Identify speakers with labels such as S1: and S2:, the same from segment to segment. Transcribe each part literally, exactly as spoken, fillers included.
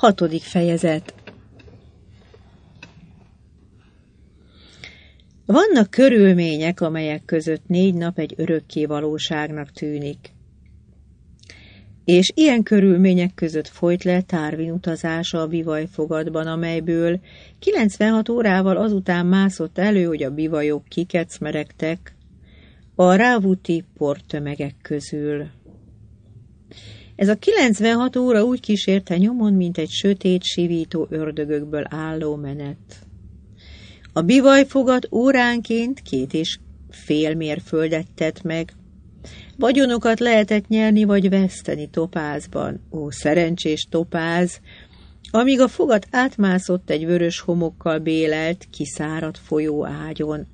S1: Hatodik fejezet. Vannak körülmények, amelyek között négy nap egy örökké valóságnak tűnik. És ilyen körülmények között folyt le Tarvin utazása a bivajfogatban, amelyből kilencvenhat órával azután mászott elő, hogy a bivajok kikecmeregtek a rávuti portömegek közül. Ez a kilencvenhat óra úgy kísérte nyomon, mint egy sötét, sivító ördögökből álló menet. A bivajfogat óránként két és fél mérföldet tett meg. Vagyonokat lehetett nyerni vagy veszteni Topázban. Ó, szerencsés Topáz! Amíg a fogat átmászott egy vörös homokkal bélelt, kiszáradt folyó ágyon.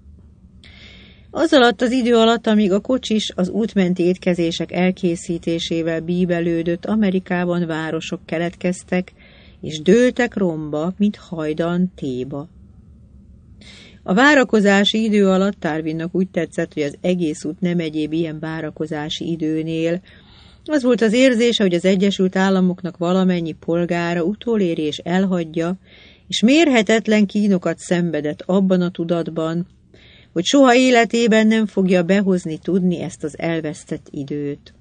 S1: Az alatt az idő alatt, amíg a kocsis az útmenti étkezések elkészítésével bíbelődött, Amerikában városok keletkeztek, és dőltek romba, mint hajdan Théba. A várakozási idő alatt Tarvinnak úgy tetszett, hogy az egész út nem egyéb ilyen várakozási időnél. Az volt az érzése, hogy az Egyesült Államoknak valamennyi polgára utoléri és elhagyja, és mérhetetlen kínokat szenvedett abban a tudatban, hogy soha életében nem fogja behozni tudni ezt az elvesztett időt.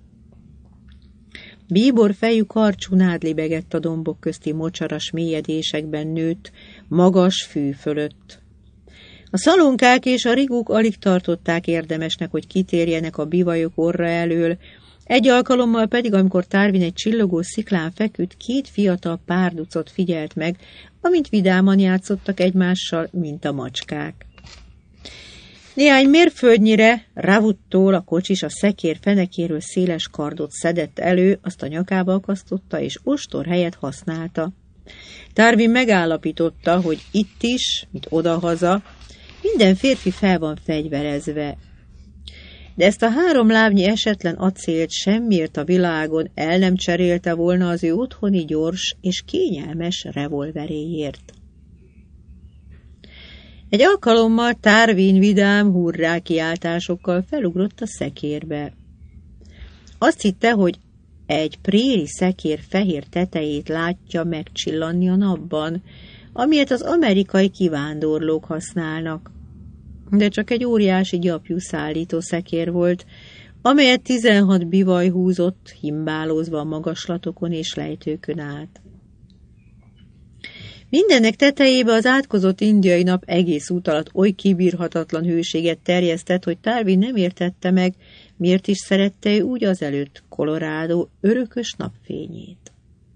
S1: Bíbor fejű karcsú nád libegett a dombok közti mocsaras mélyedésekben nőtt, magas fű fölött. A szalonkák és a rigók alig tartották érdemesnek, hogy kitérjenek a bivajok orra elől, egy alkalommal pedig, amikor Tarvin egy csillogó sziklán feküdt, két fiatal párducot figyelt meg, amint vidáman játszottak egymással, mint a macskák. Néhány mérföldnyire Ravuttól a kocsis a szekér fenekéről széles kardot szedett elő, azt a nyakába akasztotta, és ostor helyett használta. Tarvin megállapította, hogy itt is, mint odahaza, minden férfi fel van fegyverezve. De ezt a három lábnyi esetlen acélt semmiért a világon el nem cserélte volna az ő otthoni gyors és kényelmes revolveréért. Egy alkalommal Tarvin vidám hurrá kiáltásokkal felugrott a szekérbe. Azt hitte, hogy egy préri szekér fehér tetejét látja megcsillanni a napban, amilyet az amerikai kivándorlók használnak. De csak egy óriási gyapjú szállító szekér volt, amelyet tizenhat bivaj húzott, himbálózva a magaslatokon és lejtőkön át. Mindennek tetejébe az átkozott indiai nap egész út alatt oly kibírhatatlan hőséget terjesztett, hogy Tarvin nem értette meg, miért is szerette ő úgy azelőtt Colorado örökös napfényét.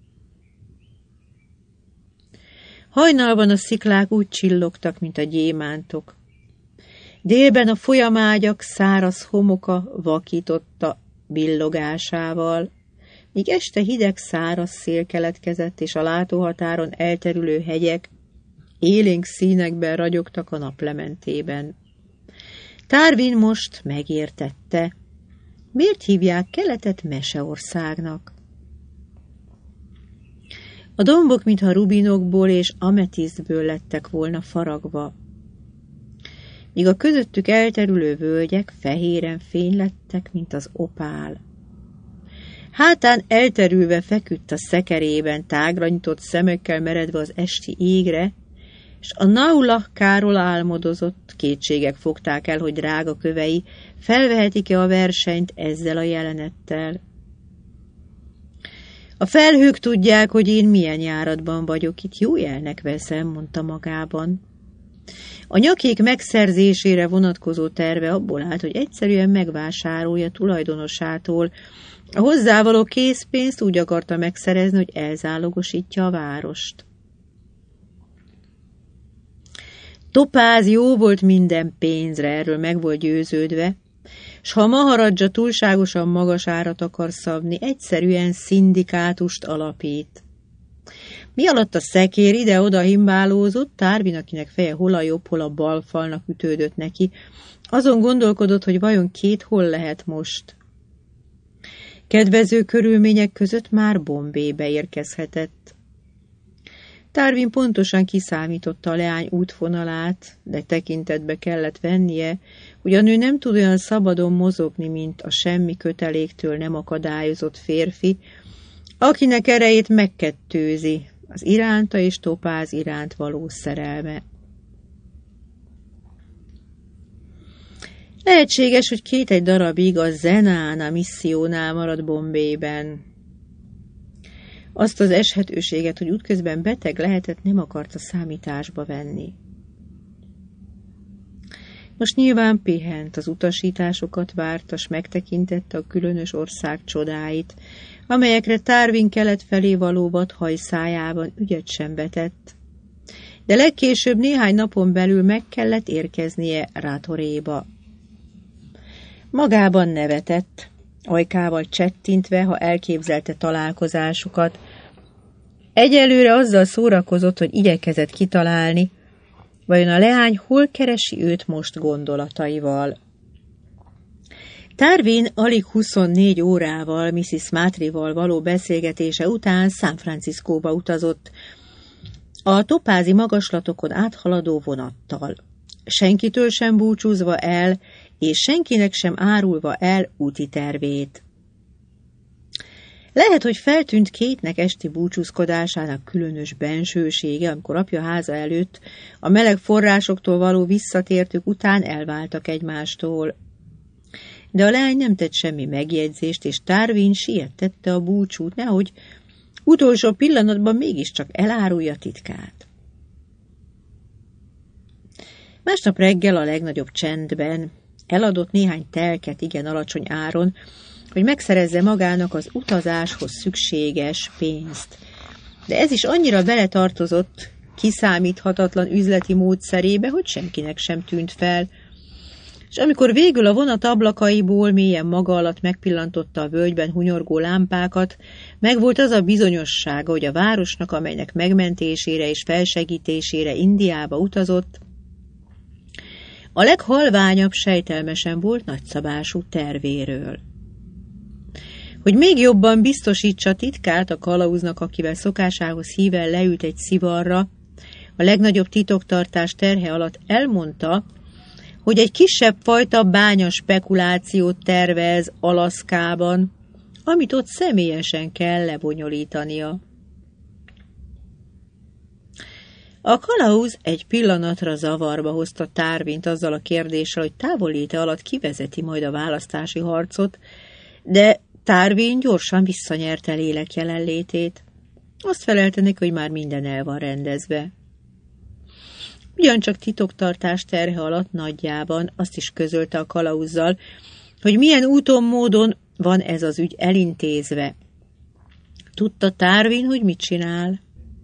S1: Hajnalban a sziklák úgy csillogtak, mint a gyémántok. Délben a folyamágyak száraz homoka vakította billogásával, míg este hideg száraz szél keletkezett, és a látóhatáron elterülő hegyek élénk színekben ragyogtak a naplementében. Tarvin most megértette, miért hívják Keletet Meseországnak. A dombok, mintha rubinokból és ametisztből lettek volna faragva, míg a közöttük elterülő völgyek fehéren fénylettek, mint az opál. Hátán elterülve feküdt a szekerében, tágra nyitott szemekkel meredve az esti égre, és a Naulahkáról álmodozott, kétségek fogták el, hogy drága kövei felvehetik-e a versenyt ezzel a jelenettel. A felhők tudják, hogy én milyen járatban vagyok, itt jó jelnek veszem, mondta magában. A nyakék megszerzésére vonatkozó terve abból állt, hogy egyszerűen megvásárolja tulajdonosától. A hozzávaló készpénzt úgy akarta megszerezni, hogy elzálogosítja a várost. Topáz jó volt minden pénzre, erről meg volt győződve, s ha a Maharadzsa túlságosan magas árat akar szabni, egyszerűen szindikátust alapít. Mi alatt a szekér ide-oda himbálózott, Tarvin, akinek feje hol a jobb, hol a bal falnak ütődött neki, azon gondolkodott, hogy vajon két hol lehet most. Kedvező körülmények között már Bombébe érkezhetett. Tarvin pontosan kiszámította a leány útvonalát, de tekintetbe kellett vennie, hogy a nő nem tud olyan szabadon mozogni, mint a semmi köteléktől nem akadályozott férfi, akinek erejét megkettőzi az iránta és Topáz iránt való szerelme. Lehetséges, hogy két egy darabig a Zenána missziónál marad Bombayben. Azt az eshetőséget, hogy útközben beteg lehetett, nem akarta számításba venni. Most nyilván pihent, az utasításokat várta, s megtekintette a különös ország csodáit, amelyekre Tarvin kelet felé való vadhaj szájában ügyet sem vetett. De legkésőbb néhány napon belül meg kellett érkeznie Rátoréba. Magában nevetett, ajkával csettintve, ha elképzelte találkozásukat. Egyelőre azzal szórakozott, hogy igyekezett kitalálni, vajon a leány hol keresi őt most gondolataival. Tarvin alig huszonnégy órával missziz Matrival való beszélgetése után San Franciscóba utazott, a topázi magaslatokon áthaladó vonattal. Senkitől sem búcsúzva el, és senkinek sem árulva el úti tervét. Lehet, hogy feltűnt Kate-nek esti búcsúzkodásának különös bensősége, amikor apja háza előtt a meleg forrásoktól való visszatértük után elváltak egymástól. De a leány nem tett semmi megjegyzést, és Tarvin sietette a búcsút, nehogy utolsó pillanatban mégiscsak elárulja titkát. Másnap reggel a legnagyobb csendben eladott néhány telket igen alacsony áron, hogy megszerezze magának az utazáshoz szükséges pénzt. De ez is annyira beletartozott, kiszámíthatatlan üzleti módszerébe, hogy senkinek sem tűnt fel, és amikor végül a vonat ablakaiból mélyen maga alatt megpillantotta a völgyben hunyorgó lámpákat, megvolt az a bizonyossága, hogy a városnak, amelynek megmentésére és felsegítésére Indiába utazott, a leghalványabb sejtelmesen volt nagyszabású tervéről. Hogy még jobban biztosítsa titkát a kalauznak, akivel szokásához híven leült egy szivarra, a legnagyobb titoktartás terhe alatt elmondta, hogy egy kisebb fajta bánya spekulációt tervez Alaszkában, amit ott személyesen kell lebonyolítania. A kalauz egy pillanatra zavarba hozta Tarvint azzal a kérdéssel, hogy távolléte alatt kivezeti majd a választási harcot, de Tarvin gyorsan visszanyerte lélek jelenlétét. Azt felelte neki, hogy már minden el van rendezve. Ugyancsak titoktartás terhe alatt nagyjában azt is közölte a kalauzzal, hogy milyen úton, módon van ez az ügy elintézve. Tudta Tarvin, hogy mit csinál.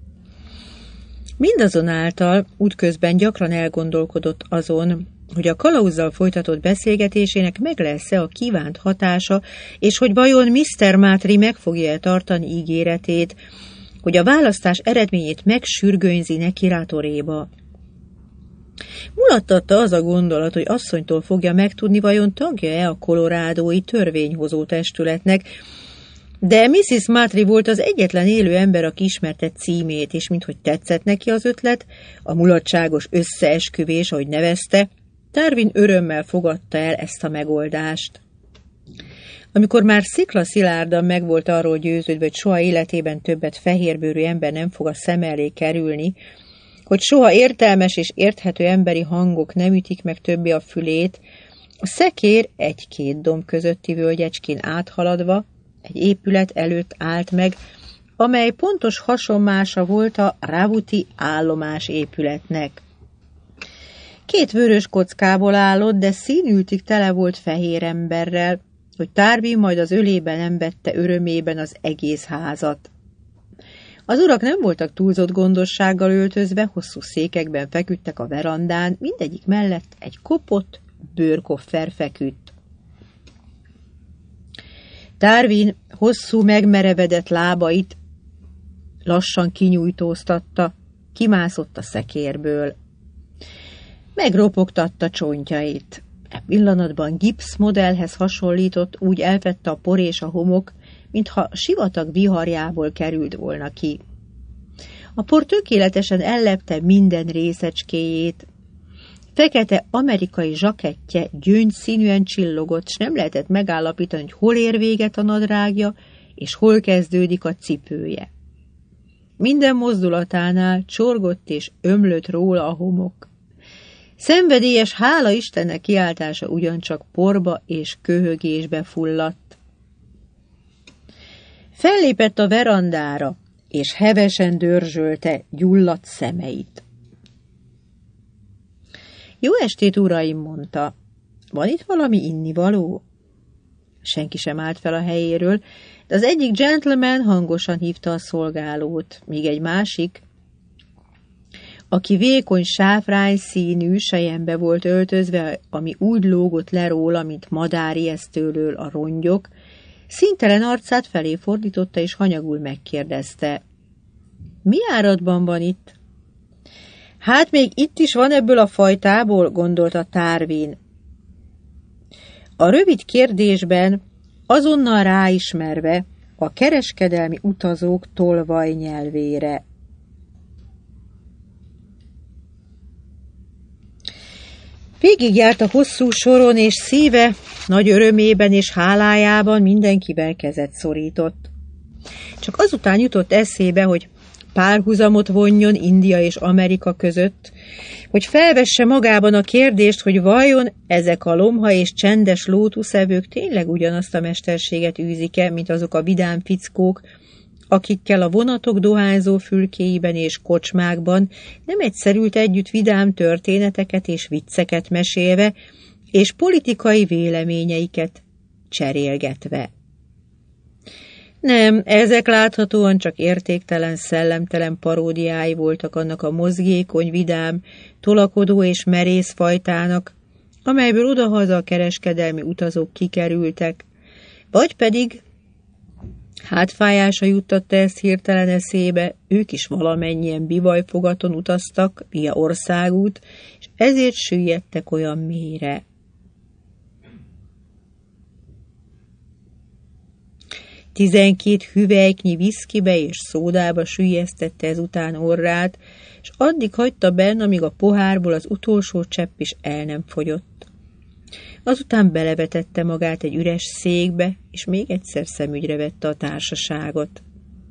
S1: Mindazonáltal útközben gyakran elgondolkodott azon, hogy a kalauzzal folytatott beszélgetésének meg lesz-e a kívánt hatása, és hogy vajon miszter Mátri meg fogja tartani ígéretét, hogy a választás eredményét megsürgönyzi neki Rátoréba. Mulattatta az a gondolat, hogy asszonytól fogja megtudni, vajon tagja-e a kolorádói törvényhozó testületnek, de missziz Mátri volt az egyetlen élő ember, aki ismerte címét, és minthogy tetszett neki az ötlet, a mulatságos összeesküvés, ahogy nevezte, Tarvin örömmel fogadta el ezt a megoldást. Amikor már sziklaszilárdan meg volt arról győződve, hogy soha életében többet fehérbőrű ember nem fog a szem elé kerülni, hogy soha értelmes és érthető emberi hangok nem ütik meg többé a fülét, a szekér egy-két domb közötti völgyecskén áthaladva egy épület előtt állt meg, amely pontos hasonmása volt a Ravuti állomás épületnek. Két vörös kockából állott, de színültig tele volt fehér emberrel, hogy Tarvin majd az ölében nem vette örömében az egész házat. Az urak nem voltak túlzott gondossággal öltözve, hosszú székekben feküdtek a verandán, mindegyik mellett egy kopott bőrkoffer feküdt. Tarvin hosszú, megmerevedett lábait lassan kinyújtóztatta, kimászott a szekérből. Megropogtatta csontjait. E pillanatban gipsz modellhez hasonlított, úgy elvette a por és a homok, mintha sivatag viharjából került volna ki. A por tökéletesen ellepte minden részecskéjét. Fekete amerikai zsakettje gyöngyszínűen csillogott, s nem lehetett megállapítani, hogy hol ér véget a nadrágja, és hol kezdődik a cipője. Minden mozdulatánál csorgott és ömlött róla a homok. Szenvedélyes hála Istennek kiáltása ugyancsak porba és köhögésbe fulladt. Fellépett a verandára, és hevesen dörzsölte gyulladt szemeit. Jó estét, uraim, mondta. Van itt valami innivaló? Senki sem állt fel a helyéről, de az egyik gentleman hangosan hívta a szolgálót, míg egy másik, aki vékony sáfrány színű selyembe volt öltözve, ami úgy lógott le róla, mint madárijesztőlől a rongyok, színtelen arcát felé fordította, és hanyagul megkérdezte. Mi áradban van itt? Hát még itt is van ebből a fajtából, gondolta Tarvin. A rövid kérdésben azonnal ráismerve a kereskedelmi utazók tolvaj nyelvére. Végigjárt a hosszú soron, és szíve nagy örömében és hálájában mindenkivel kezet szorított. Csak azután jutott eszébe, hogy párhuzamot vonjon India és Amerika között, hogy felvesse magában a kérdést, hogy vajon ezek a lomha és csendes lótuszevők tényleg ugyanazt a mesterséget űzik-e, mint azok a vidám fickók, akikkel a vonatok dohányzó fülkéiben és kocsmákban nem egyszerült együtt vidám történeteket és vicceket mesélve, és politikai véleményeiket cserélgetve. Nem, ezek láthatóan csak értéktelen, szellemtelen paródiái voltak annak a mozgékony, vidám, tolakodó és merész fajtának, amelyből odahaza a kereskedelmi utazók kikerültek, vagy pedig, hátfájása juttatta ezt hirtelen eszébe, ők is valamennyien bivajfogaton utaztak via országút, és ezért süllyedtek olyan mélyre. Tizenkét hüvelyknyi viszkibe és szódába süllyesztette ezután orrát, és addig hagyta benn, amíg a pohárból az utolsó csepp is el nem fogyott. Azután belevetette magát egy üres székbe, és még egyszer szemügyre vette a társaságot.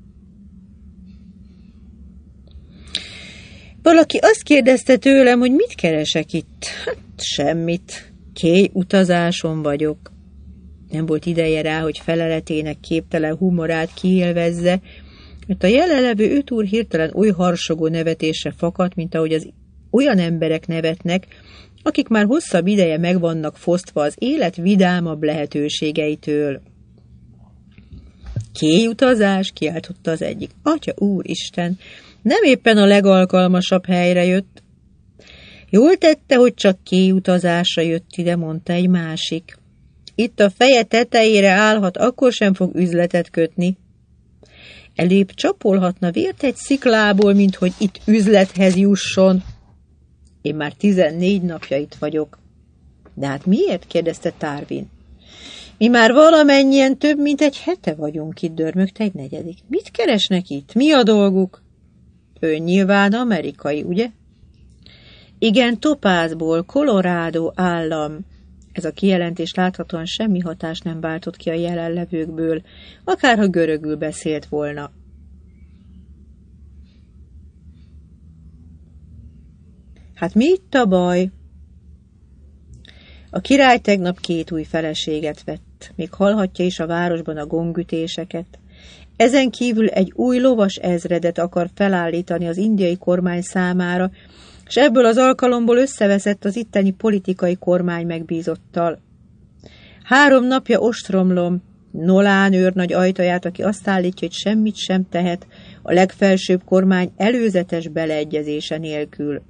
S1: Valaki azt kérdezte tőlem, hogy mit keresek itt. Hát semmit. Kéj utazáson vagyok. Nem volt ideje rá, hogy feleletének képtelen humorát kiélvezze, mert a jelenlevő öt úr hirtelen oly harsogó nevetésre fakadt, mint ahogy az olyan emberek nevetnek, akik már hosszabb ideje meg vannak fosztva az élet vidámabb lehetőségeitől. Kéjutazás, kiáltotta az egyik. Atya úristen, nem éppen a legalkalmasabb helyre jött. Jól tette, hogy csak kéjutazásra jött ide, mondta egy másik. Itt a feje tetejére állhat, akkor sem fog üzletet kötni. Elébb csapolhatna vért egy sziklából, mint hogy itt üzlethez jusson. Én már tizennégy napja itt vagyok. De hát miért? kérdezte Tarvin. Mi már valamennyien több, mint egy hete vagyunk itt, dörmögte egy negyedik. Mit keresnek itt? Mi a dolguk? Ő nyilván amerikai, ugye? Igen, Topázból, Colorado állam. Ez a kijelentés láthatóan semmi hatást nem váltott ki a jelenlevőkből, akárha görögül beszélt volna. Hát mi itt a baj? A király tegnap két új feleséget vett, még hallhatja is a városban a gongütéseket. Ezen kívül egy új lovas ezredet akar felállítani az indiai kormány számára, és ebből az alkalomból összeveszett az itteni politikai kormány megbízottal. Három napja ostromlom Nolán őrnagy ajtaját, aki azt állítja, hogy semmit sem tehet a legfelsőbb kormány előzetes beleegyezése nélkül.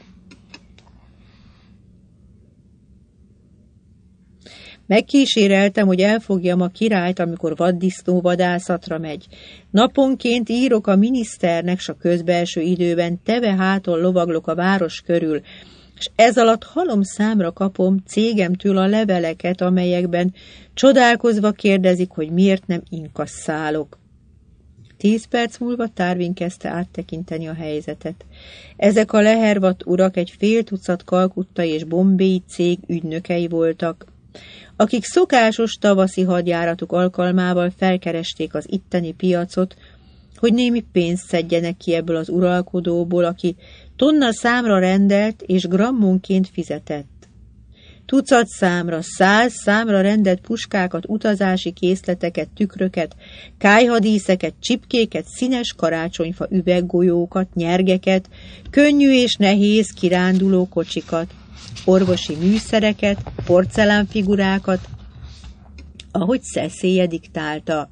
S1: Megkíséreltem, hogy elfogjam a királyt, amikor vaddisznó vadászatra megy. Naponként írok a miniszternek, s a közbelső időben teve háton lovaglok a város körül, és ez alatt halom számra kapom cégemtől a leveleket, amelyekben csodálkozva kérdezik, hogy miért nem inkasszálok. Tíz perc múlva Tarvin kezdte áttekinteni a helyzetet. Ezek a lehervadt urak egy fél tucat kalkuttai és bombéi cég ügynökei voltak, akik szokásos tavaszi hadjáratuk alkalmával felkeresték az itteni piacot, hogy némi pénzt szedjenek ki ebből az uralkodóból, aki tonna számra rendelt és grammonként fizetett. Tucat számra, száz számra rendelt puskákat, utazási készleteket, tükröket, kályhadíszeket, csipkéket, színes karácsonyfa üveggolyókat, nyergeket, könnyű és nehéz kiránduló kocsikat, orvosi műszereket, porcelánfigurákat, ahogy szeszélye diktálta.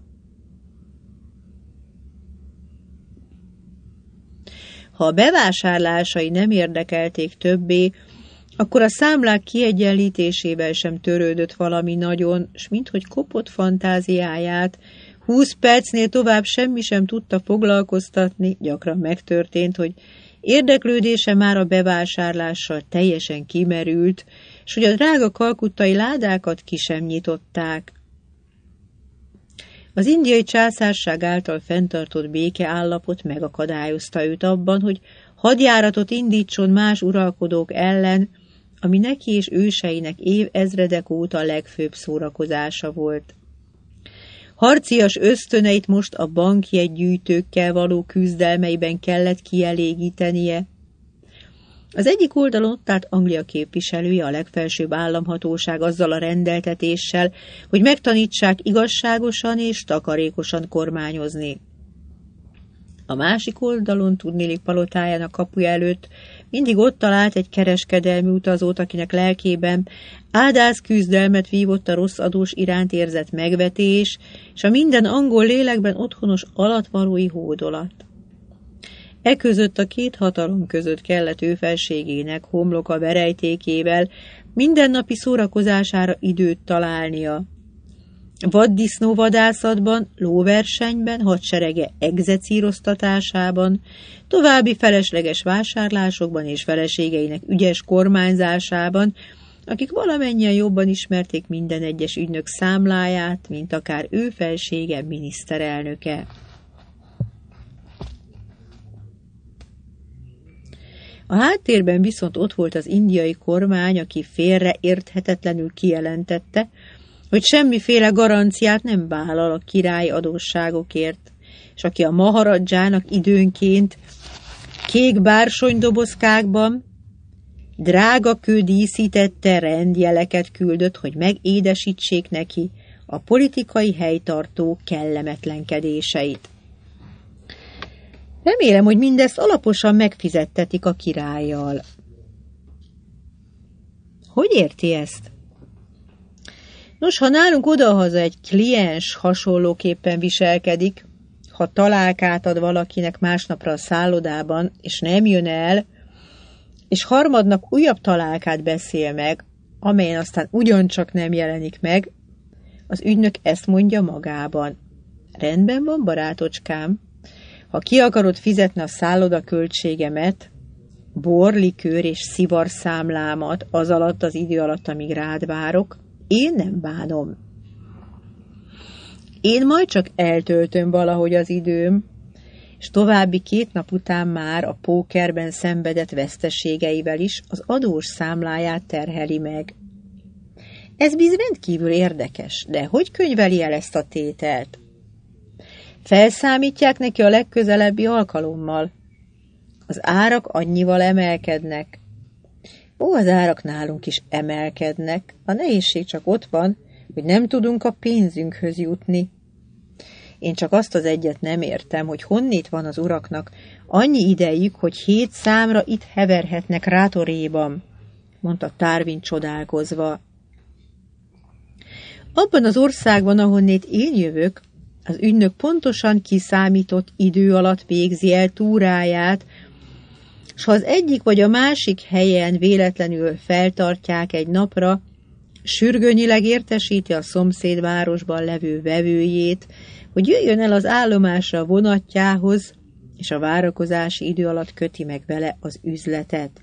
S1: Ha a bevásárlásai nem érdekelték többé, akkor a számlák kiegyenlítésével sem törődött valami nagyon, s minthogy kopott fantáziáját, húsz percnél tovább semmi sem tudta foglalkoztatni, gyakran megtörtént, hogy érdeklődése már a bevásárlással teljesen kimerült, s hogy a drága kalkuttai ládákat ki sem nyitották. Az indiai császárság által fenntartott békeállapot megakadályozta őt abban, hogy hadjáratot indítson más uralkodók ellen, ami neki és őseinek évezredek óta a legfőbb szórakozása volt. Harcias ösztöneit most a bankjegygyűjtőkkel való küzdelmeiben kellett kielégítenie. Az egyik oldalon ott állt Anglia képviselője, a legfelsőbb államhatóság azzal a rendeltetéssel, hogy megtanítsák igazságosan és takarékosan kormányozni. A másik oldalon tudnélik palotájának kapuja előtt mindig ott talált egy kereskedelmi utazót, akinek lelkében áldász küzdelmet vívott a rossz adós iránt érzett megvetés, és a minden angol lélekben otthonos alattvalói hódolat. E között a két hatalom között kellett ő felségének homloka verejtékével mindennapi szórakozására időt találnia. Vaddisznó vadászatban, lóversenyben, hadserege egzecíroztatásában, további felesleges vásárlásokban és feleségeinek ügyes kormányzásában, akik valamennyien jobban ismerték minden egyes ügynök számláját, mint akár ő felsége miniszterelnöke. A háttérben viszont ott volt az indiai kormány, aki félreérthetetlenül kijelentette, hogy semmiféle garanciát nem vállal a király adósságokért, és aki a maharadzsának időnként kék bársonydobozkákban drága kő díszítette rendjeleket küldött, hogy megédesítsék neki a politikai helytartó kellemetlenkedéseit. Remélem, hogy mindezt alaposan megfizettetik a királlyal. Hogy érti ezt? Nos, ha nálunk odahaza egy kliens hasonlóképpen viselkedik, ha találkát ad valakinek másnapra a szállodában, és nem jön el, és harmadnap újabb találkát beszél meg, amelyen aztán ugyancsak nem jelenik meg, az ügynök ezt mondja magában. Rendben van, barátocskám, ha ki akarod fizetni a szálloda költségemet, bor, likőr és szivar számlámat az alatt az idő alatt, amíg rád várok, én nem bánom. Én majd csak eltöltöm valahogy az időm, és további két nap után már a pókerben szenvedett veszteségeivel is az adós számláját terheli meg. Ez bizony rendkívül érdekes, de hogy könyveli el ezt a tételt? Felszámítják neki a legközelebbi alkalommal. Az árak annyival emelkednek. Ó, az árak nálunk is emelkednek. A nehézség csak ott van, hogy nem tudunk a pénzünkhöz jutni. Én csak azt az egyet nem értem, hogy honnét van az uraknak annyi idejük, hogy hét számra itt heverhetnek Rátoréban, mondta Tarvin csodálkozva. Abban az országban, ahonnét én jövök, az ügynök pontosan kiszámított idő alatt végzi el túráját, s ha az egyik vagy a másik helyen véletlenül feltartják egy napra, sürgőnyileg értesíti a szomszédvárosban levő vevőjét, hogy jöjjön el az állomásra a vonatjához, és a várakozási idő alatt köti meg vele az üzletet.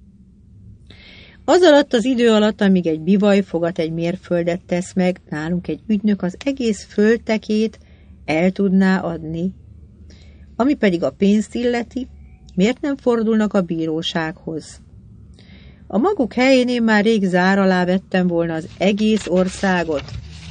S1: Az alatt az idő alatt, amíg egy bivajfogat egy mérföldet tesz meg, nálunk egy ügynök az egész földtekét el tudná adni. Ami pedig a pénzt illeti, miért nem fordulnak a bírósághoz? A maguk helyén én már rég zár alá vettem volna az egész országot.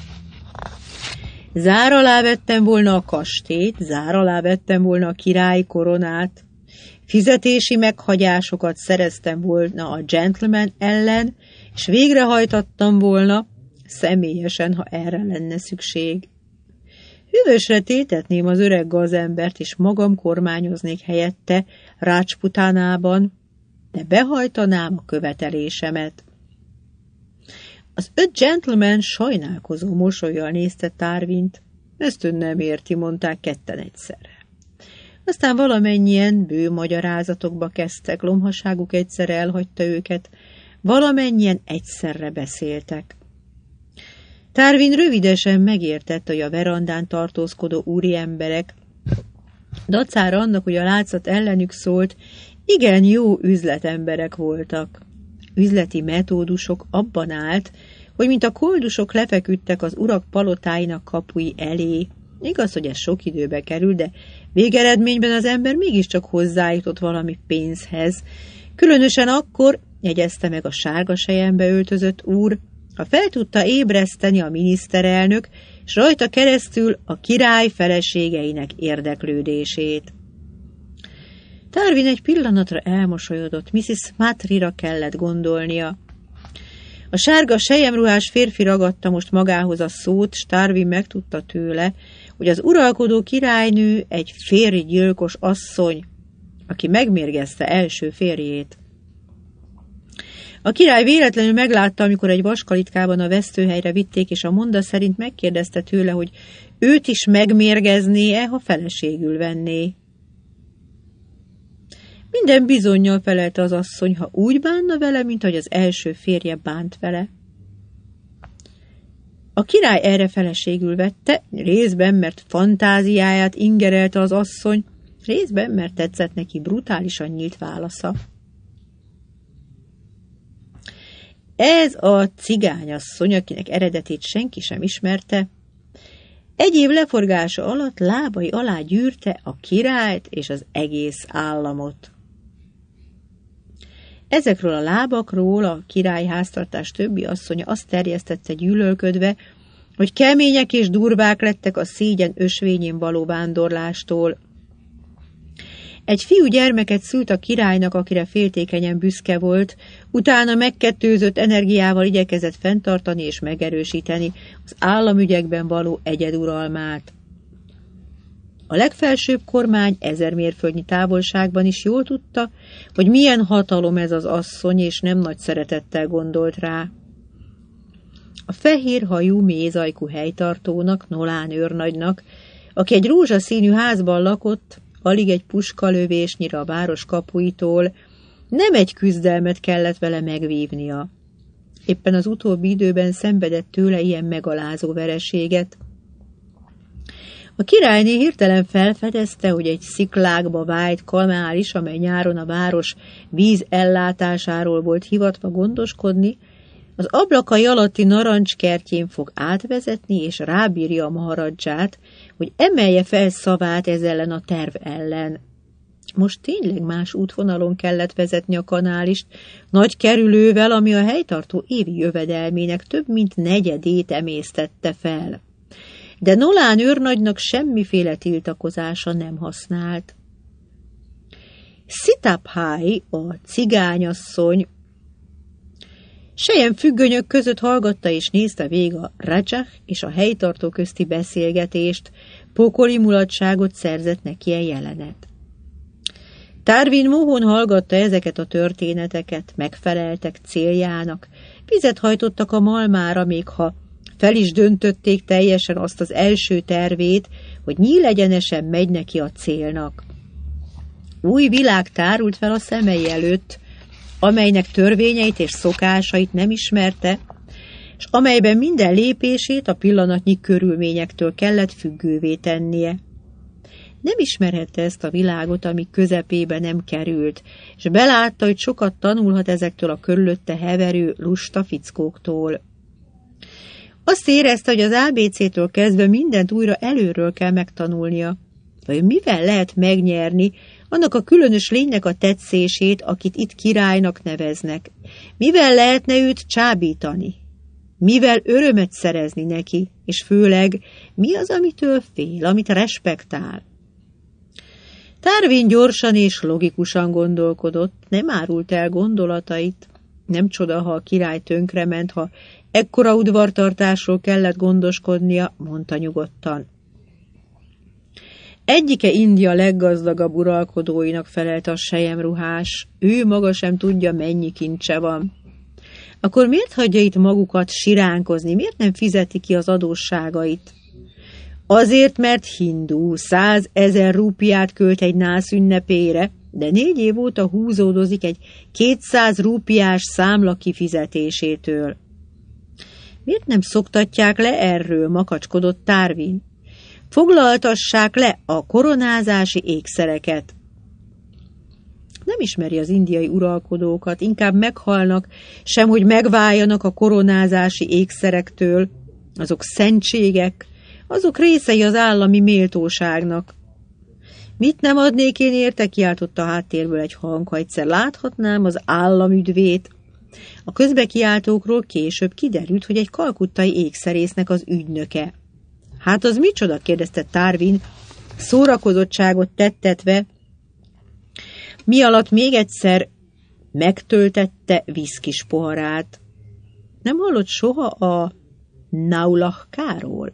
S1: Zár alá vettem volna a kastélyt, zár alá vettem volna a királyi koronát, fizetési meghagyásokat szereztem volna a gentleman ellen, és végrehajtattam volna, személyesen, ha erre lenne szükség. Hűvösre tétetném az öreg gazembert, és magam kormányoznék helyette Rácsputánában, de behajtanám a követelésemet. Az öt gentleman sajnálkozó mosollyal nézte Tárvint. Ezt ön nem érti, mondták ketten egyszerre. Aztán valamennyien bő magyarázatokba kezdtek, lomhaságuk egyszer elhagyta őket, valamennyien egyszerre beszéltek. Tárvin rövidesen megértette, hogy a verandán tartózkodó úriemberek, dacára annak, hogy a látszat ellenük szólt, igen jó üzletemberek voltak. Üzleti metódusok abban állt, hogy mint a koldusok lefeküdtek az urak palotáinak kapui elé. Igaz, hogy ez sok időbe kerül, de végeredményben az ember mégiscsak hozzájutott valami pénzhez. Különösen akkor, jegyezte meg a sárga selyembe öltözött úr, ha fel tudta ébreszteni a miniszterelnök, és rajta keresztül a király feleségeinek érdeklődését. Tárvin egy pillanatra elmosolyodott, missziz Matrira kellett gondolnia. A sárga selyemruhás férfi ragadta most magához a szót, s Tárvin megtudta tőle, hogy az uralkodó királynő egy férjgyilkos asszony, aki megmérgezte első férjét. A király véletlenül meglátta, amikor egy vaskalitkában a vesztőhelyre vitték, és a monda szerint megkérdezte tőle, hogy őt is megmérgezné-e, ha feleségül venné. Minden bizonnyal felelte az asszony, ha úgy bánna vele, mint ahogy az első férje bánt vele. A király erre feleségül vette, részben, mert fantáziáját ingerelte az asszony, részben, mert tetszett neki brutálisan nyílt válasza. Ez a cigányasszony, akinek eredetét senki sem ismerte, egy év leforgása alatt lábai alá gyűrte a királyt és az egész államot. Ezekről a lábakról a király háztartás többi asszonya azt terjesztette gyűlölködve, hogy kemények és durvák lettek a szégyen ösvényén való vándorlástól. Egy fiú gyermeket szült a királynak, akire féltékenyen büszke volt, utána megkettőzött energiával igyekezett fenntartani és megerősíteni az államügyekben való egyeduralmát. A legfelsőbb kormány ezer mérföldnyi távolságban is jól tudta, hogy milyen hatalom ez az asszony, és nem nagy szeretettel gondolt rá. A fehér hajú, mézajkú helytartónak, Nolan őrnagynak, aki egy rózsaszínű házban lakott, alig egy puskalövésnyire a város kapuitól, nem egy küzdelmet kellett vele megvívnia. Éppen az utóbbi időben szenvedett tőle ilyen megalázó vereséget. A királyné hirtelen felfedezte, hogy egy sziklákba vájt kanál is, amely nyáron a város víz ellátásáról volt hivatva gondoskodni, az ablakai alatti narancskertjén fog átvezetni, és rábírja a maharadzsát, hogy emelje fel szavát ez ellen a terv ellen. Most tényleg más útvonalon kellett vezetni a kanálist, nagy kerülővel, ami a helytartó évi jövedelmének több mint negyedét emésztette fel. De Nolan őrnagynak semmiféle tiltakozása nem használt. Sitaphai, a cigányasszony, sejem függönyök között hallgatta és nézte végig a Rajah és a helytartó közti beszélgetést, pokoli mulatságot szerzett neki a jelenet. Tárvin mohón hallgatta ezeket a történeteket, megfeleltek céljának, vizet hajtottak a malmára, még ha fel is döntötték teljesen azt az első tervét, hogy nyílegyenesen megy neki a célnak. Új világ tárult fel a szemei előtt, amelynek törvényeit és szokásait nem ismerte, és amelyben minden lépését a pillanatnyi körülményektől kellett függővé tennie. Nem ismerhette ezt a világot, ami közepébe nem került, és belátta, hogy sokat tanulhat ezektől a körülötte heverő, lusta fickóktól. Azt érezte, hogy az á bé cé-től kezdve mindent újra előről kell megtanulnia. Vagy mivel lehet megnyerni annak a különös lénynek a tetszését, akit itt királynak neveznek. Mivel lehetne őt csábítani? Mivel örömet szerezni neki, és főleg mi az, amitől fél, amit respektál? Tárvin gyorsan és logikusan gondolkodott, nem árult el gondolatait. Nem csoda, ha a király tönkrement, ha ekkora udvartartásról kellett gondoskodnia, mondta nyugodtan. Egyike India leggazdagabb uralkodóinak felelt a selyemruhás, ő maga sem tudja, mennyi kincse van. Akkor miért hagyja itt magukat siránkozni, miért nem fizeti ki az adósságait? Azért, mert hindú, százezer rúpiát költ egy nász ünnepére, de négy év óta húzódozik egy kétszáz rúpiás számla kifizetésétől. Miért nem szoktatják le erről, makacskodott Tárvin? Foglaltassák le a koronázási ékszereket. Nem ismeri az indiai uralkodókat, inkább meghalnak, sem hogy megváljanak a koronázási ékszerektől. Azok szentségek, azok részei az állami méltóságnak. Mit nem adnék én érte, kiáltott a háttérből egy hang, ha egyszer láthatnám az államüdvét. A közbekiáltókról később kiderült, hogy egy kalkuttai ékszerésznek az ügynöke. Hát az micsoda? Kérdezte Tárvin, szórakozottságot tettetve, mi alatt még egyszer megtöltette viszkis poharát. Nem hallott soha a Naulahkáról?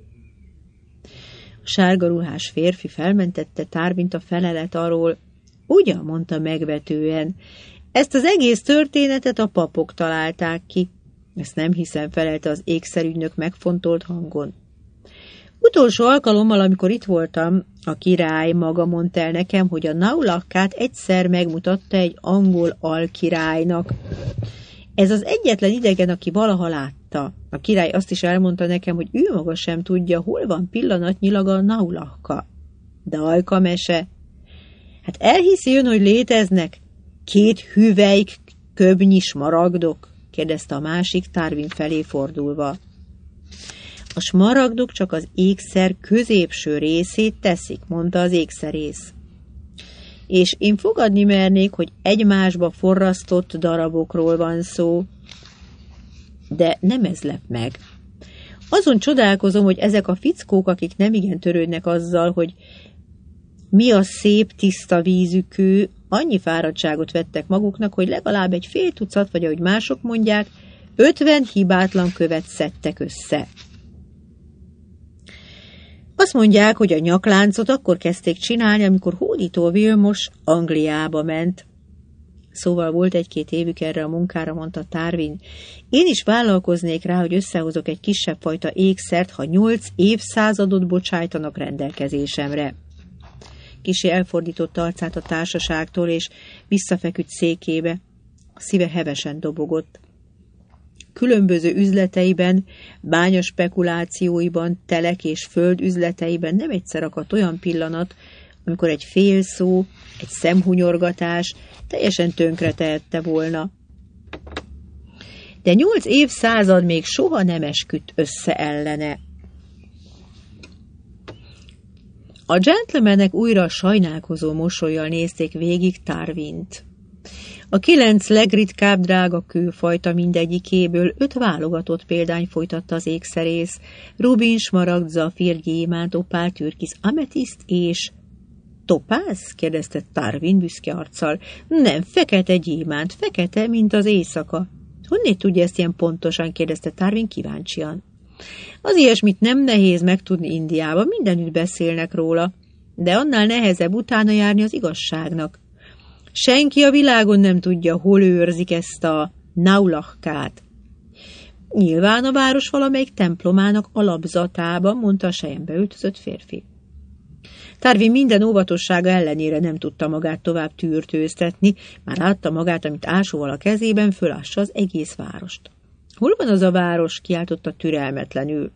S1: A sárga ruhás férfi felmentette Tárvint a felelet arról. Ugyan, mondta megvetően, ezt az egész történetet a papok találták ki. Ezt nem hiszem, felelte az ékszerügynök megfontolt hangon. Utolsó alkalommal, amikor itt voltam, a király maga mondta el nekem, hogy a Naulahkát egyszer megmutatta egy angol alkirálynak. Ez az egyetlen idegen, aki valaha látta. A király azt is elmondta nekem, hogy ő maga sem tudja, hol van pillanatnyilag a Naulahka. De ajka mese. Hát elhiszi ön, hogy léteznek két hüvelyk köbnyi smaragdok? Kérdezte a másik, Tárvin felé fordulva. A smaragdok csak az ékszer középső részét teszik, mondta az ékszerész. És én fogadni mernék, hogy egymásba forrasztott darabokról van szó. De nem ez lep meg. Azon csodálkozom, hogy ezek a fickók, akik nemigen törődnek azzal, hogy mi a szép, tiszta vízű kő, annyi fáradtságot vettek maguknak, hogy legalább egy fél tucat, vagy ahogy mások mondják, ötven hibátlan követ szedtek össze. Azt mondják, hogy a nyakláncot akkor kezdték csinálni, amikor hódító Vilmos Angliába ment. Szóval volt egy-két évük erre a munkára, mondta Tárvin. Én is vállalkoznék rá, hogy összehozok egy kisebb fajta ékszert, ha nyolc évszázadot bocsájtanak rendelkezésemre. Kissé elfordította arcát a társaságtól, és visszafeküdt székébe. A szíve hevesen dobogott. Különböző üzleteiben, bányaspekulációiban, telek és föld üzleteiben nem egyszer akadt olyan pillanat, amikor egy fél szó, egy szemhunyorgatás teljesen tönkretehette volna. De nyolc évszázad még soha nem esküdt össze ellene. A gentlemanek újra sajnálkozó mosollyal nézték végig Tárvint. A kilenc legritkább drága kőfajta mindegyikéből öt válogatott példány folytatta az ékszerész: rubin, smaragd, zafír, gyémánt, opál, türkisz, ametiszt és... Topáz? kérdezte Tárvin büszke arccal. Nem, fekete gyémánt, fekete, mint az éjszaka. Honnét tudja ezt ilyen pontosan? kérdezte Tárvin kíváncsian. Az ilyesmit nem nehéz megtudni Indiában, mindenütt beszélnek róla, de annál nehezebb utána járni az igazságnak. Senki a világon nem tudja, hol őrzik ezt a Naulahkát. Nyilván a város valamelyik templomának alapzatában, mondta a selyembe öltözött férfi. Tárvin minden óvatossága ellenére nem tudta magát tovább tűrtőztetni, már látta magát, amit ásóval a kezében fölássa az egész várost. Hol van az a város? Kiáltotta türelmetlenül.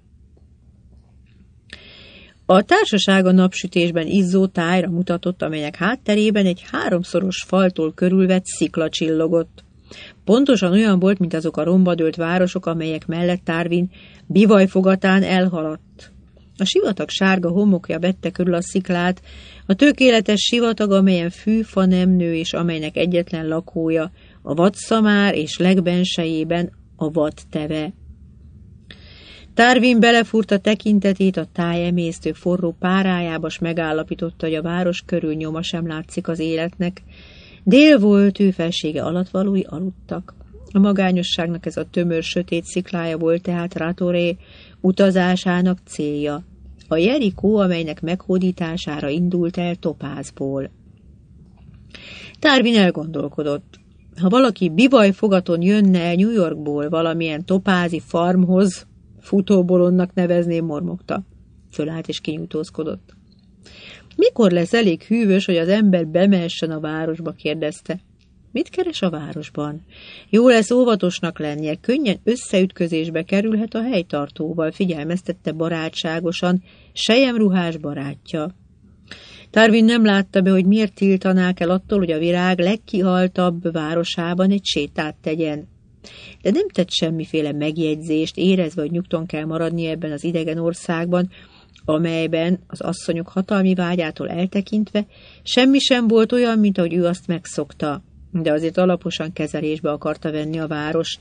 S1: A társaság a napsütésben izzó tájra mutatott, amelyek hátterében egy háromszoros faltól körülvett szikla csillogott. Pontosan olyan volt, mint azok a rombadölt városok, amelyek mellett Tárvin bivajfogatán elhaladt. A sivatag sárga homokja vette körül a sziklát, a tökéletes sivatag, amelyen fű, fa nem nő, és amelynek egyetlen lakója a vadszamár, és legbensejében a vadteve. Tarvin belefúrta tekintetét a tájemésztő forró párájába, s megállapította, hogy a város körül nyoma sem látszik az életnek. Dél volt, ő felsége alattvalói aludtak. A magányosságnak ez a tömör, sötét sziklája volt tehát Ratoré utazásának célja. A Jerikó, amelynek meghódítására indult el Topázból. Tarvin elgondolkodott. Ha valaki bivajfogaton jönne el New Yorkból valamilyen topázi farmhoz, futóbolondnak nevezném, mormogta. Fölállt és kinyújtózkodott. Mikor lesz elég hűvös, hogy az ember bemehessen a városba, kérdezte. Mit keres a városban? Jó lesz óvatosnak lennie, könnyen összeütközésbe kerülhet a helytartóval, figyelmeztette barátságosan selyemruhás barátja. Tarvin nem látta be, hogy miért tiltanák el attól, hogy a virág legkihaltabb városában egy sétát tegyen. De nem tett semmiféle megjegyzést, érezve, hogy nyugton kell maradni ebben az idegen országban, amelyben az asszonyok hatalmi vágyától eltekintve semmi sem volt olyan, mint ahogy ő azt megszokta, de azért alaposan kezelésbe akarta venni a várost.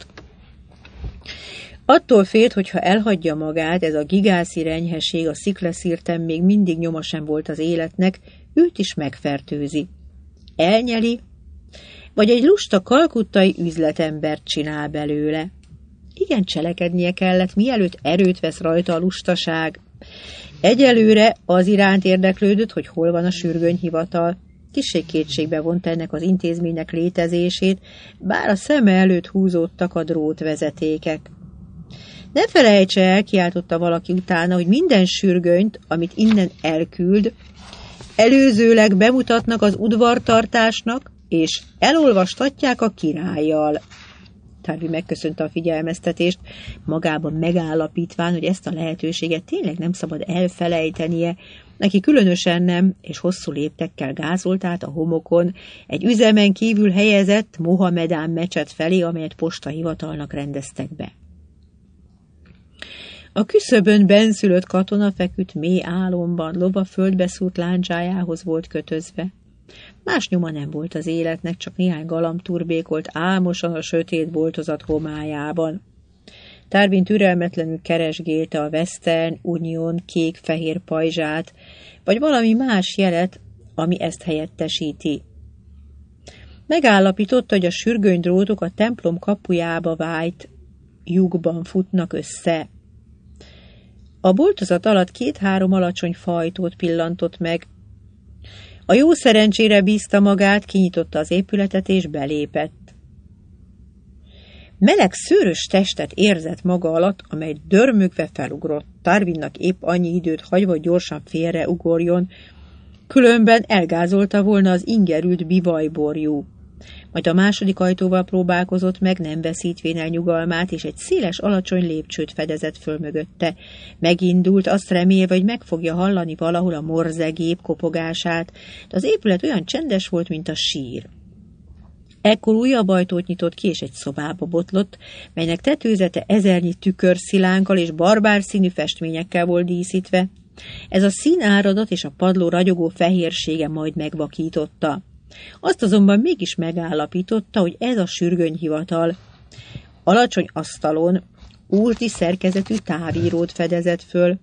S1: Attól félt, hogy ha elhagyja magát, ez a gigászi renyheség, a szikleszirten még mindig nyoma sem volt az életnek, őt is megfertőzi. Elnyeli, vagy egy lusta kalkuttai üzletembert csinál belőle. Igen, cselekednie kellett, mielőtt erőt vesz rajta a lustaság. Egyelőre az iránt érdeklődött, hogy hol van a sürgőnyhivatal. Kissé kétségbe vont ennek az intézménynek létezését, bár a szeme előtt húzódtak a drótvezetékek. Ne felejtse el, kiáltotta valaki utána, hogy minden sürgönyt, amit innen elküld, előzőleg bemutatnak az udvartartásnak, és elolvastatják a királlyal. Tarvin megköszönte a figyelmeztetést, magában megállapítván, hogy ezt a lehetőséget tényleg nem szabad elfelejtenie, neki különösen nem, és hosszú léptekkel gázolt át a homokon, egy üzemen kívül helyezett Mohamedán mecset felé, amelyet postahivatalnak rendeztek be. A küszöbön benszülött katona feküdt mély álomban, lova földbe szúrt láncsájához volt kötözve. Más nyoma nem volt az életnek, csak néhány galamb turbékolt álmosan a sötét boltozat homályában. Tarvin türelmetlenül keresgélte a Western Union kék-fehér pajzsát, vagy valami más jelet, ami ezt helyettesíti. Megállapította, hogy a sürgönydrótok a templom kapujába vájt lyukban futnak össze. A boltozat alatt két-három alacsony fajtót pillantott meg. A jó szerencsére bízta magát, kinyitotta az épületet és belépett. Meleg, szőrös testet érzett maga alatt, amely dörmögve felugrott. Tarvinnak épp annyi időt hagyva, hogy gyorsan félre ugorjon, különben elgázolta volna az ingerült bivajborjú. Majd a második ajtóval próbálkozott meg, nem veszítvén el nyugalmát, és egy széles, alacsony lépcsőt fedezett föl mögötte. Megindult, azt remélve, hogy meg fogja hallani valahol a morzegép kopogását, de az épület olyan csendes volt, mint a sír. Ekkor újabb ajtót nyitott ki, és egy szobába botlott, melynek tetőzete ezernyi tükörszilánkkal és barbár színű festményekkel volt díszítve. Ez a színáradat és a padló ragyogó fehérsége majd megvakította. Azt azonban mégis megállapította, hogy ez a sürgőnyhivatal. Alacsony asztalon úrti szerkezetű távírót fedezett föl.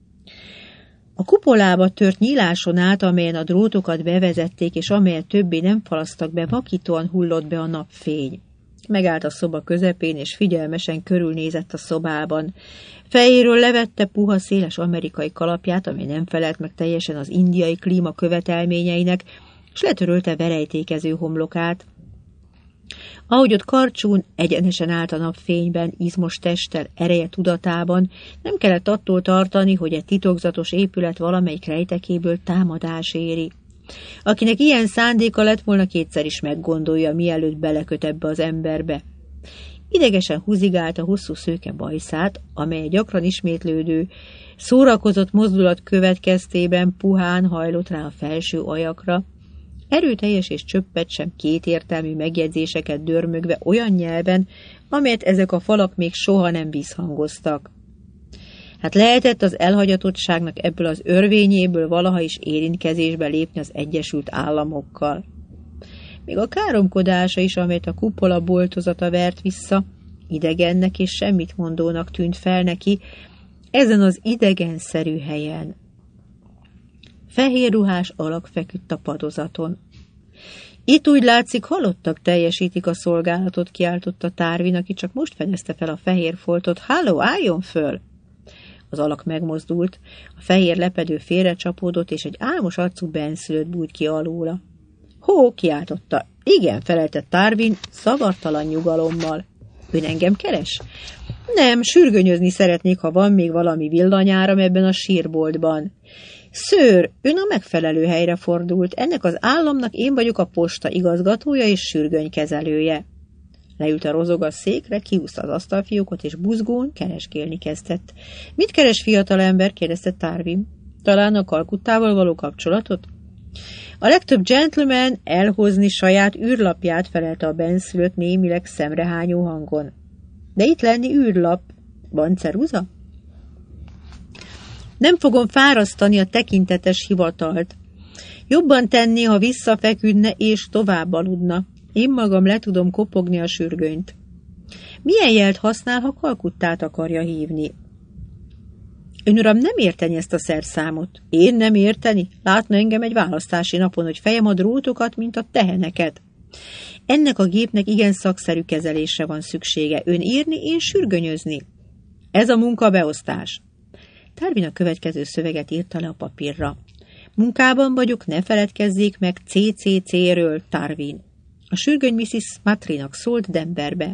S1: A kupolába tört nyíláson át, amelyen a drótokat bevezették, és amelyet többé nem falasztak be, vakítóan hullott be a napfény. Megállt a szoba közepén, és figyelmesen körülnézett a szobában. Fejéről levette puha, széles amerikai kalapját, amely nem felelt meg teljesen az indiai klíma követelményeinek, és letörölte verejtékező homlokát. Ahogy ott karcsún, egyenesen állt a napfényben, izmos testtel, ereje tudatában, nem kellett attól tartani, hogy egy titokzatos épület valamelyik rejtekéből támadás éri. Akinek ilyen szándéka lett volna, kétszer is meggondolja, mielőtt beleköt ebbe az emberbe. Idegesen húzigált a hosszú szőke bajszát, amely gyakran ismétlődő, szórakozott mozdulat következtében puhán hajlott rá a felső ajakra, erőteljes és csöppet sem kétértelmű megjegyzéseket dörmögve olyan nyelven, amelyet ezek a falak még soha nem visszhangoztak. Hát lehetett az elhagyatottságnak ebből az örvényéből valaha is érintkezésbe lépni az Egyesült Államokkal. Még a káromkodása is, amelyet a kupola boltozata vert vissza, idegennek és semmit mondónak tűnt fel neki, ezen az idegenszerű helyen. Fehér ruhás alak feküdt a padozaton. Itt úgy látszik, halottak teljesítik a szolgálatot, kiáltotta Tarvin, aki csak most fedezte fel a fehér foltot. Halló, álljon föl! Az alak megmozdult, a fehér lepedő félrecsapódott, és egy álmos arcú benszülött bújt ki alóla. Hó, kiáltotta. Igen, felelte Tarvin, szavartalan nyugalommal. Ön engem keres? Nem, sürgönyözni szeretnék, ha van még valami villanyáram ebben a sírboltban. Szőr, ön a megfelelő helyre fordult. Ennek az államnak én vagyok a posta igazgatója és sürgönykezelője. Leült a rozogas székre, kiúszta az asztalfiókot, és buzgón keresgélni kezdett. Mit keres, fiatalember? kérdezte Tarvin. Talán a Kalkuttával való kapcsolatot? A legtöbb gentleman elhozni saját űrlapját, felelte a benszülött némileg szemrehányó hangon. De itt lenni űrlap. Van ceruza? Nem fogom fárasztani a tekintetes hivatalt. Jobban tenné, ha visszafeküdne és tovább aludna. Én magam le tudom kopogni a sürgönyt. Milyen jelt használ, ha Kalkuttát akarja hívni? Ön uram, nem érteni ezt a szerszámot. Én nem érteni? Látna engem egy választási napon, hogy fejem a drótokat, mint a teheneket. Ennek a gépnek igen szakszerű kezelésre van szüksége. Ön írni, én sürgönyözni. Ez a munkabeosztás. Tarvin a következő szöveget írta le a papírra. Munkában vagyok, ne feledkezzék meg cé cé cé-ről, Tarvin. A sürgöny missziz Smatrinak szólt Denverbe.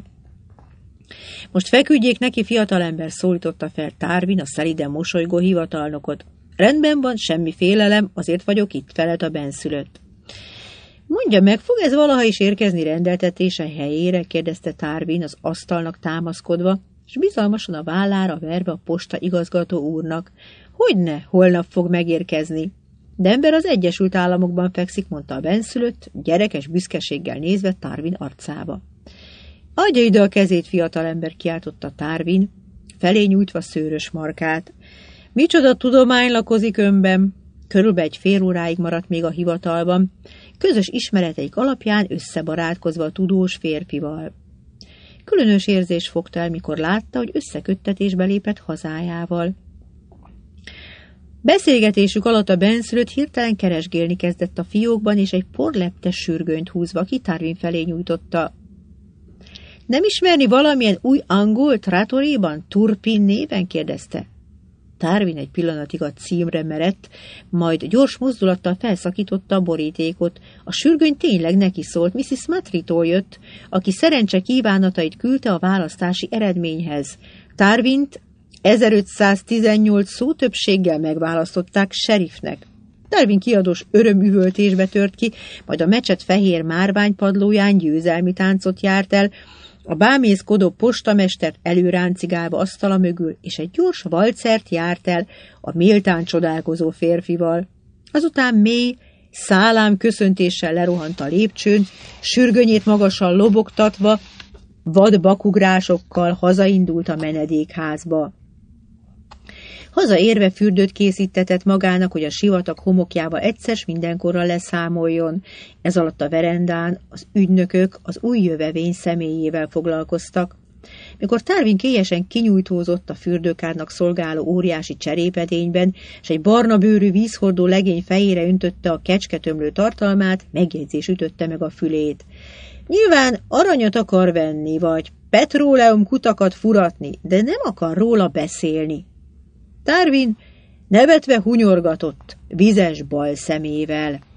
S1: Most feküdjék neki, fiatalember, szólította fel Tarvin a szeliden mosolygó hivatalnokot. Rendben van, semmi félelem, azért vagyok itt, felelt a benszülött. Mondja meg, fog ez valaha is érkezni rendeltetése helyére? kérdezte Tarvin az asztalnak támaszkodva, és bizalmasan a vállára verve a posta igazgató úrnak. Hogyne, holnap fog megérkezni. Denver az Egyesült Államokban fekszik, mondta a benszülött, gyerekes büszkeséggel nézve Tarvin arcába. Adja ide a kezét, fiatalember, kiáltotta Tarvin, felé nyújtva szőrös markát. Micsoda tudomány lakozik önben? Körülbelül egy fél óráig maradt még a hivatalban, közös ismereteik alapján összebarátkozva a tudós férfival. Különös érzés fogta el, mikor látta, hogy összeköttetésbe lépett hazájával. Beszélgetésük alatt a benszülött hirtelen keresgélni kezdett a fiókban, és egy porleptes sürgönyt húzva ki Tarvin felé nyújtotta. Nem ismerni valamilyen új angol trátoriban, Turpin néven? kérdezte. Tarvin egy pillanatig a címre merett, majd gyors mozdulattal felszakította a borítékot. A sürgöny tényleg neki szólt, missziz Smatritól jött, aki szerencse kívánatait küldte a választási eredményhez. Tarvint ezerötszáztizennyolc szótöbbséggel megválasztották sheriffnek. Tarvin kiadós örömüvöltésbe tört ki, majd a mecset fehér márványpadlóján győzelmi táncot járt el, a bámészkodó postamestert előráncigálva asztala mögül, és egy gyors valcert járt el a méltán csodálkozó férfival. Azután mély, szálám köszöntéssel lerohant a lépcsőn, sürgönyét magasan lobogtatva, vad bakugrásokkal hazaindult a menedékházba. Hazaérve fürdőt készítetett magának, hogy a sivatag homokjával egyszer mindenkorra leszámoljon. Ez alatt a verendán az ügynökök az új jövevény személyével foglalkoztak. Mikor Tarvin kélyesen kinyújtózott a fürdőkádnak szolgáló óriási cserépedényben, és egy barna bőrű vízhordó legény fejére öntötte a kecsketömlő tartalmát, megjegyzés ütötte meg a fülét. Nyilván aranyat akar venni, vagy petróleum kutakat furatni, de nem akar róla beszélni. Tarvin nevetve hunyorgatott, vizes bal szemével.